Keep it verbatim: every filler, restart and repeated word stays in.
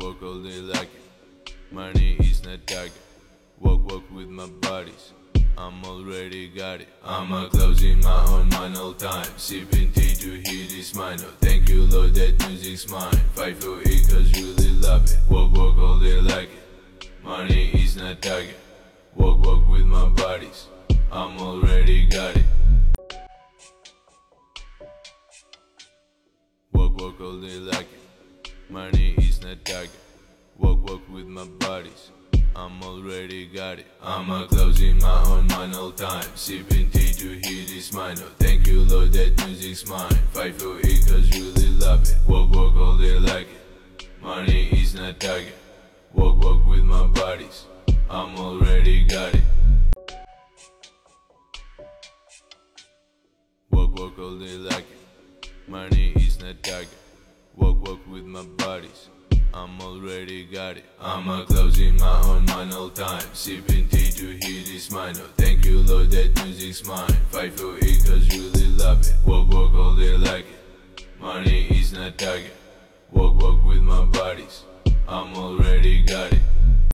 walk all day like it. Money is not target. Walk, walk with my bodies. I'm already got it. I'm a closing my own mind all time. Sipping tea to hear this mind. Oh, thank you Lord that music's mine. Fight for it cause really love it. Walk, walk all day like it. Money is not target. Walk, walk with my bodies. I'm already got it. Walk, walk all day like it. Money is not target. Walk, walk with my bodies. I'm already got it. I'm a closing my own mind all time. Sipping tea to hear this mind. Oh, thank you Lord that music's mine. Fight for it cause really love it. Walk, walk all day like it. Money is not target. Walk, walk with my bodies. I'm already got it. Walk, walk all day like it. Money is not target. Walk, walk with my bodies. I'm already got it. I'm a closing my own mind all time. Sipping tea to hear this mind. Oh, thank you Lord that music's mine. Fight for it cause really love it. Walk, walk all day like it. Money is not target. Walk, walk with my bodies. I'm already got it.